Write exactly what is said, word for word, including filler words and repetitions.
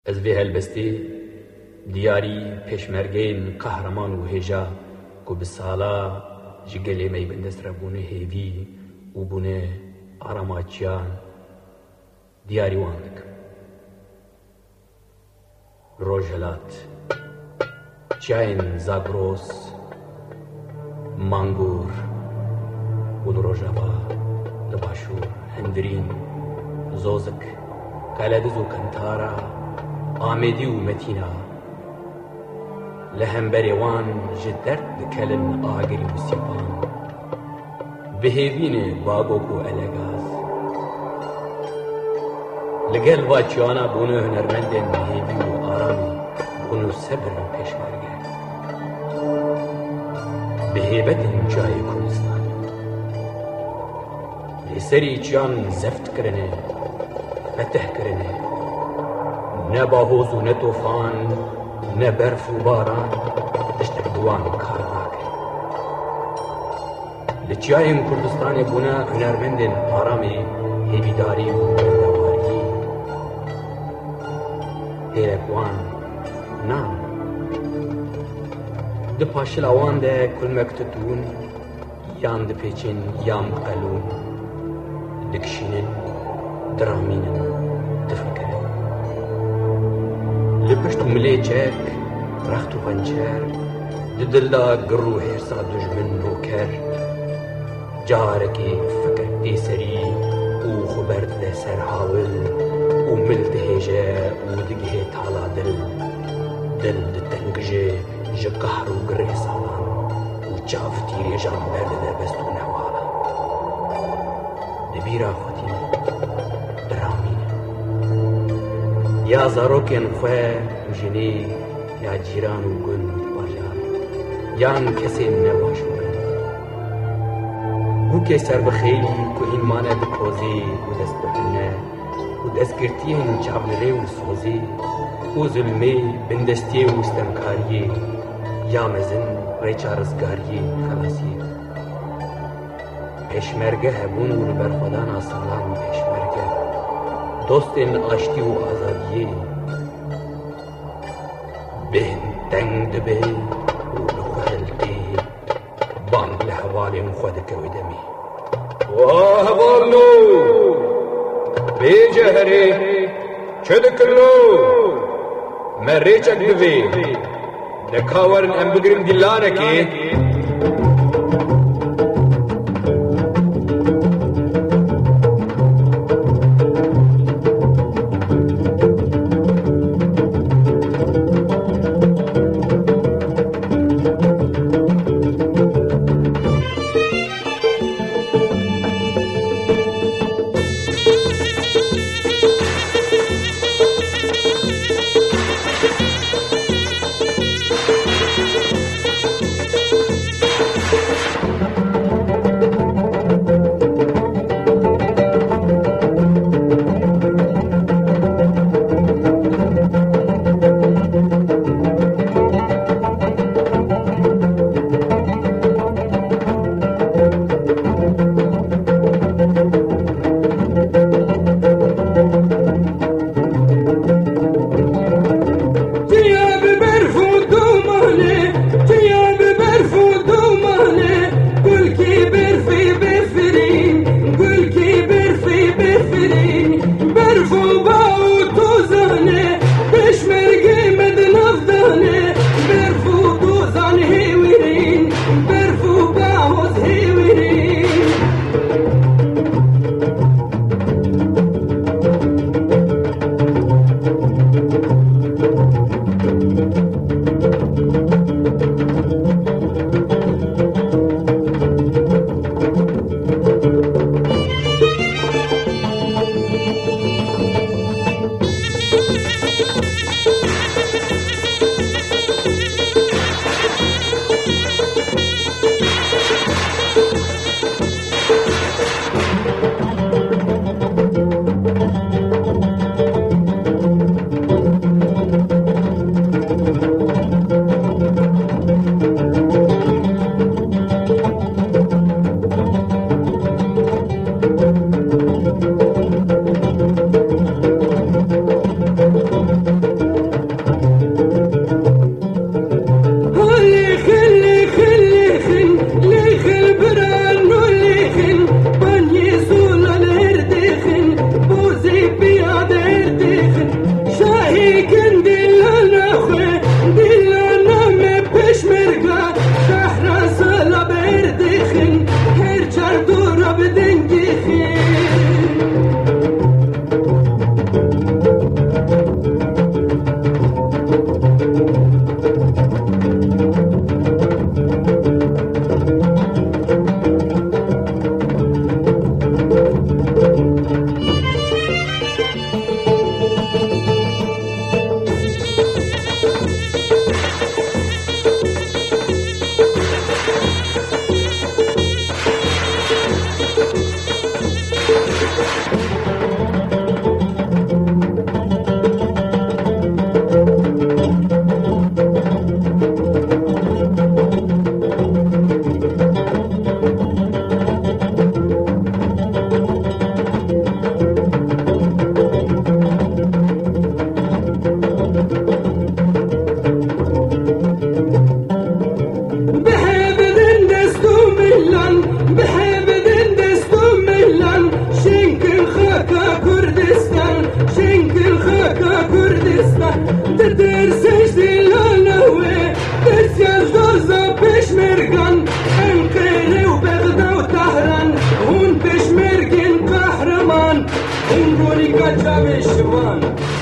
از وی هلبستی دیاری پیشمرگین قهرمان و هجا کو بسالا جگلی می بندست ربونه هیوی و بونه آراماچیان دیاری واندک روجلات چاین زاگروس مانگور و دروجابا لباشور هندرین زوزک کالدز و کنتارا آمدی و متینا لهمبری وان جدرد کلن آگری و سیپان بهیوین باگوکو الگاز لگل واچیانا بونو هنرمندن بهیوی و آرامی بونو صبر و پیشمرگه بهیبت جای کردستان لسری چیان زفت کرنه فتح کرنه نه باهوز و نه توفان نه برف و باران تشتک دوان کار ناکه لچیایم کردستان بونا هنرمندن آرامی هیویداری و بندواری هیرکوان نام ده پاشلاوان ده کل مکتتون یان ده پیچین یام قلون دکشینن درامینن دفکرن لپشت و ملی چک رخت و پنچر ددلا گرو هرسا دجمن رو کرد جارکی فکر دیسری و خبرد ده سر حاول و ملد هیجه و دگه تالا دل دل ده تنگجه جه قهر و گره سالان و چاف تیری جان برد ده بست و نوالا دبیرا خودی درامینه یا زاروکن خواه جنی یا جیران و گل باجان یان کسی نباشورن بو که سر بخیلی که این مانه بکوزی و دست بکنه و دستگرتی این چابلره و سوزی و ظلمی بندستی و استمکاری یا مزن ریچا رزگاری خلاصی پیشمرگه هبون و لبرخودان سلام پیشمرگه دوست آشتی و آزادی بهن تنگ دبی و لخوهلتی بانگ لحوالیم خود کویدمی واه والنو بیجهری چه دکلو مریچک دوی دکاورن ام بگرم دلانکی این گوری کچا بشوان